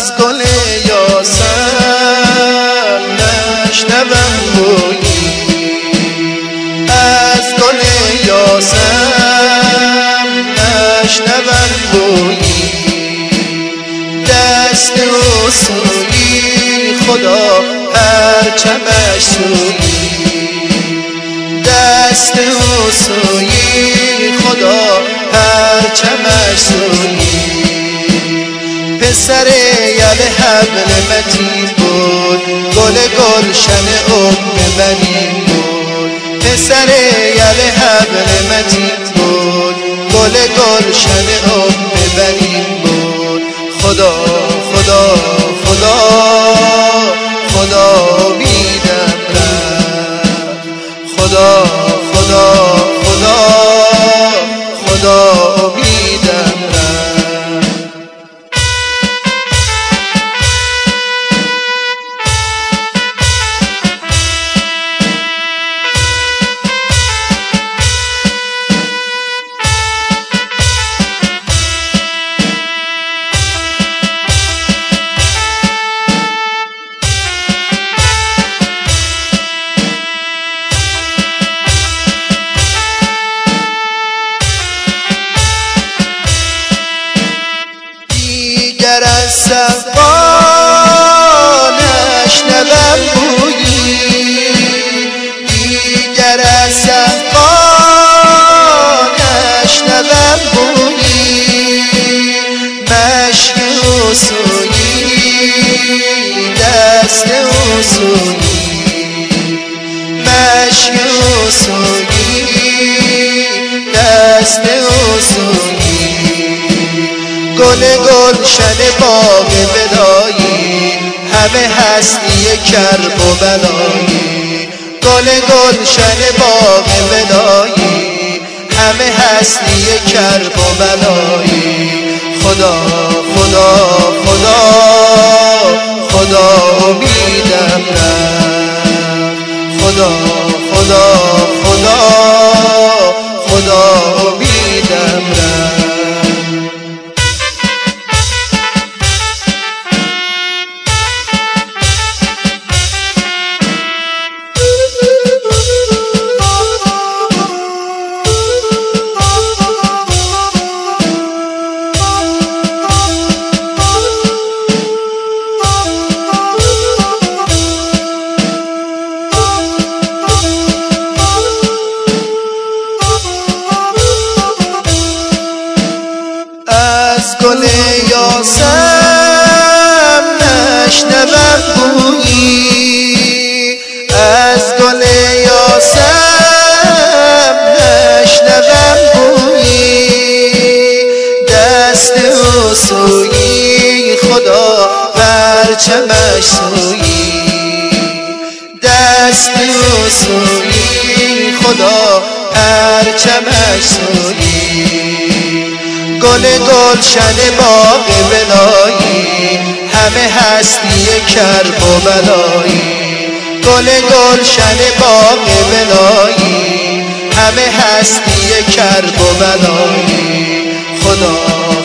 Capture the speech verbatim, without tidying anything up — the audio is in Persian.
از گل یاسم نشنوم بویی، از گل یاسم نشنوم بویی، دست او سویی خدا پرچمش سویی، دست او سویی خدا پرچمش سویی. پسر یل حبل متین بود، گل گلشن ام بنین بود. پسر یل حبل متین بود، گل گلشن ام بنین بود. خدا خدا خدا خدا امیدم رفت، خدا خدا خدا خدا امیدم رفت. دیگر از صفا نشنوم بویی، دیگر از صفا نشنوم بویی، مشک او سویی دست او سویی، مشک او سویی دست او سویی. گل گلشن باغ ودایی همه هستی کرب و بلایی، گل گلشن باغ ودایی همه هستی کرب و بلایی. خدا خدا خدا خدا امیدم رفت، خدا خدا خدا خدا امیدم رفت. از گل یاسم نشنوم بویی، از گل یاسم نشنوم بویی، دست او سویی خدا پرچمش سویی، دست او سویی خدا پرچمش سویی. گل گلشن باغ ولایی همه هستی کرب و بلایی، گل گلشن باغ ولایی همه هستی کرب و بلایی. خدا